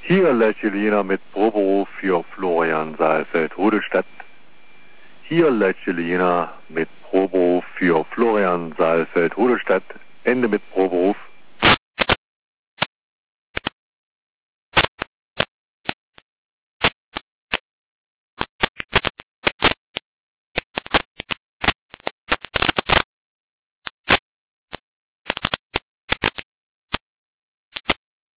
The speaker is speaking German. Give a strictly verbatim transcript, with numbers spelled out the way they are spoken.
Hier Lechelina mit Proberuf für Florian Saalfeld-Rudelstadt. Hier Lechelina mit Proberuf für Florian Saalfeld-Rudelstadt. Ende mit Proberuf.